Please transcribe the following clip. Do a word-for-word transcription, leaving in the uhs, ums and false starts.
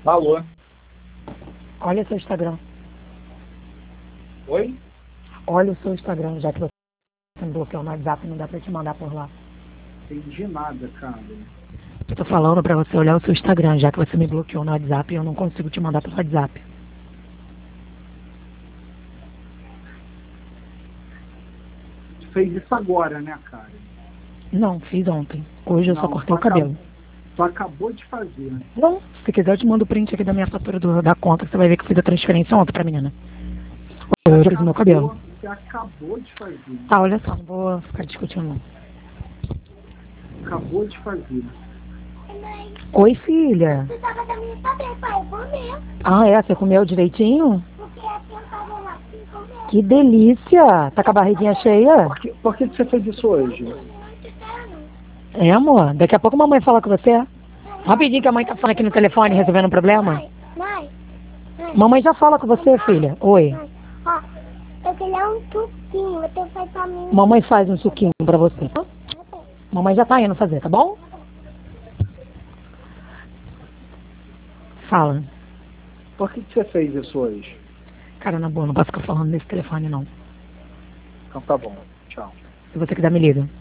Alô? Olha seu Instagram. Oi? Olha o seu Instagram, já que você me bloqueou no WhatsApp, não dá pra te mandar por lá. Entendi nada, cara. Eu tô falando pra você olhar o seu Instagram, já que você me bloqueou no WhatsApp e eu não consigo te mandar pelo WhatsApp. Tu fez isso agora, né, cara? Não, fiz ontem. Hoje eu só Não, cortei tu, o cabelo. acabou, tu acabou de fazer. Não, se quiser eu te mando o print aqui da minha fatura do- da conta, que você vai ver que eu fiz a transferência ontem pra menina. Hoje eu fiz o meu cabelo. Você acabou de fazer. Tá, olha só, não vou ficar discutindo não. Acabou de fazer. Oi, filha. Você tava também também, pai, comer. Ah, é? Você comeu direitinho? Porque assim eu tava lá sem comer. Que delícia! Tá com a barriguinha cheia? Por que, por que você fez isso hoje? Muito caro. É, amor. Daqui a pouco a mamãe fala com você. Rapidinho que a mãe tá falando aqui no telefone, resolvendo um problema. Mãe, mãe, mãe. Mamãe já fala com você, filha. Oi. Mãe, ó, eu queria um suquinho, você faz pra mim. Mamãe faz um suquinho pra você. Mamãe já tá indo fazer, tá bom? Fala. Por que, que você fez isso hoje? Cara, na boa, não posso ficar falando nesse telefone, não. Então tá bom. Tchau. Se você quiser, me liga.